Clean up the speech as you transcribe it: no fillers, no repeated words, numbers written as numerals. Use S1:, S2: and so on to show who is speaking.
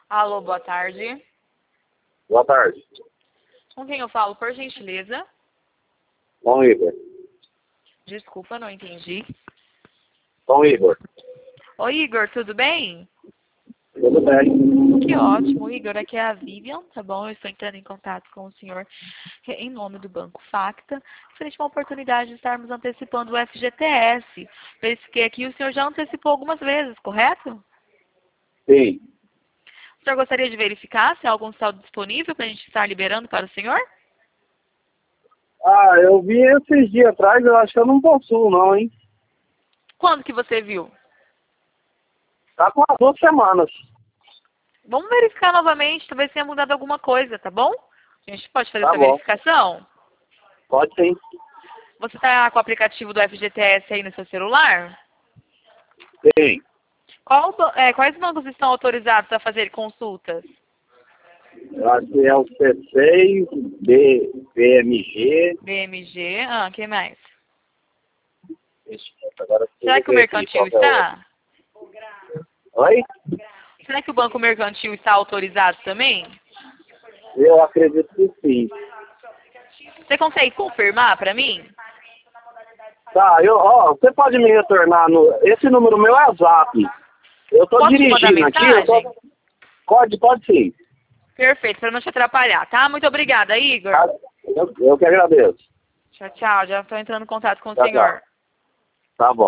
S1: Alô, boa tarde.
S2: Boa tarde.
S1: Com quem eu falo, por gentileza?
S2: Com Igor.
S1: Desculpa, não entendi.
S2: Com Igor.
S1: Oi, Igor, tudo bem?
S2: Tudo bem.
S1: Que ótimo, Igor. Aqui é a Vivian, tá bom? Eu estou entrando em contato com o senhor em nome do Banco Facta, frente a uma oportunidade de estarmos antecipando o FGTS. Verifiquei aqui, o senhor já antecipou algumas vezes, correto?
S2: Sim.
S1: O senhor gostaria de verificar se há algum saldo disponível para a gente estar liberando para o senhor?
S2: Ah, eu vi esses dias atrás, eu acho que eu não possuo não, hein?
S1: Quando que você viu?
S2: Tá com as 2 semanas.
S1: Vamos verificar novamente, talvez tenha mudado alguma coisa, tá bom? A gente pode fazer
S2: Tá
S1: essa
S2: bom.
S1: verificação?
S2: Pode sim.
S1: Você está com o aplicativo do FGTS aí no seu celular?
S2: Sim.
S1: Quais bancos estão autorizados a fazer consultas?
S2: Eu acho que é o C6, BMG.
S1: BMG, quem mais?
S2: Agora
S1: Será que o
S2: ver aqui
S1: mercantil
S2: qual que é o outro.
S1: está?
S2: Oi?
S1: Será que o banco mercantil está autorizado também?
S2: Eu acredito que sim.
S1: Você consegue confirmar para mim?
S2: Tá, você pode me retornar no... Esse número meu é Zap. Eu tô
S1: Posso te mandar
S2: dirigindo aqui,
S1: mensagem?
S2: Pode sim.
S1: Perfeito, para não te atrapalhar, tá? Muito obrigada, Igor.
S2: Tá? Eu que agradeço.
S1: Tchau, tchau. Já estou entrando em contato com o
S2: Tchau,
S1: senhor.
S2: tchau. Tá bom.